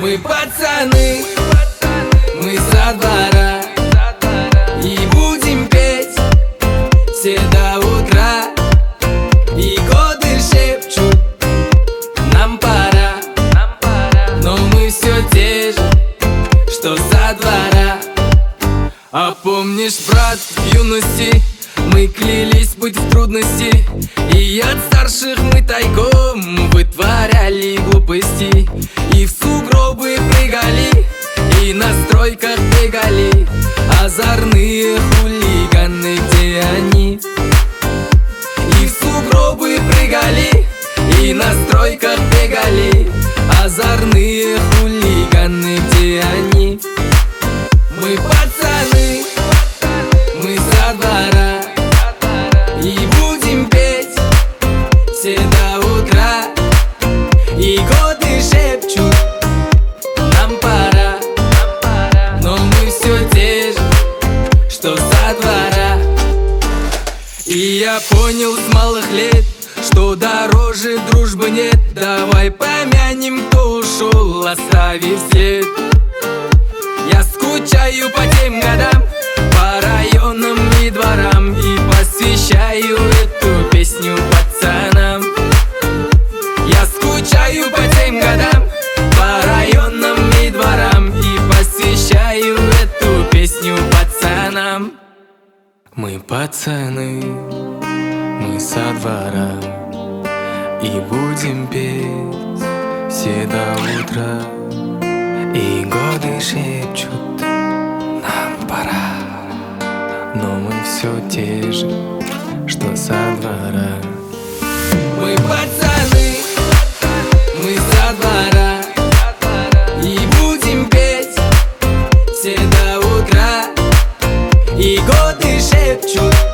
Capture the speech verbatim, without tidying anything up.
Мы пацаны, мы со двора, и будем петь все до утра. И годы шепчут, нам пора, но мы все те же, что со двора. А помнишь, брат, в юности мы клялись быть в трудности, и от старших мы тайком вытворяли глупости. И в сугробы прыгали, и на стройках бегали озорные хулиганы, где они? И в сугробы прыгали, и на стройках бегали озорные хулиганы, где они? Мы пацаны, мы со двора, и будем петь все до утра. И годы шепчут, нам пора, но мы все те же, что со двора. И я понял с малых лет, что дороже дружбы нет. Давай помянем, кто ушел, оставив след. Я скучаю по тем годам, по районам и дворам, и посвящаю эту песню пацанам. Я скучаю по тем годам, по районам и дворам, и посвящаю эту песню пацанам. Мы пацаны, мы со двора, и будем петь все до утра. И годы шепчут, нам пора, но мы все те же, что со двора. Мы пацаны, мы со двора, и будем петь все до утра. И годы шепчут,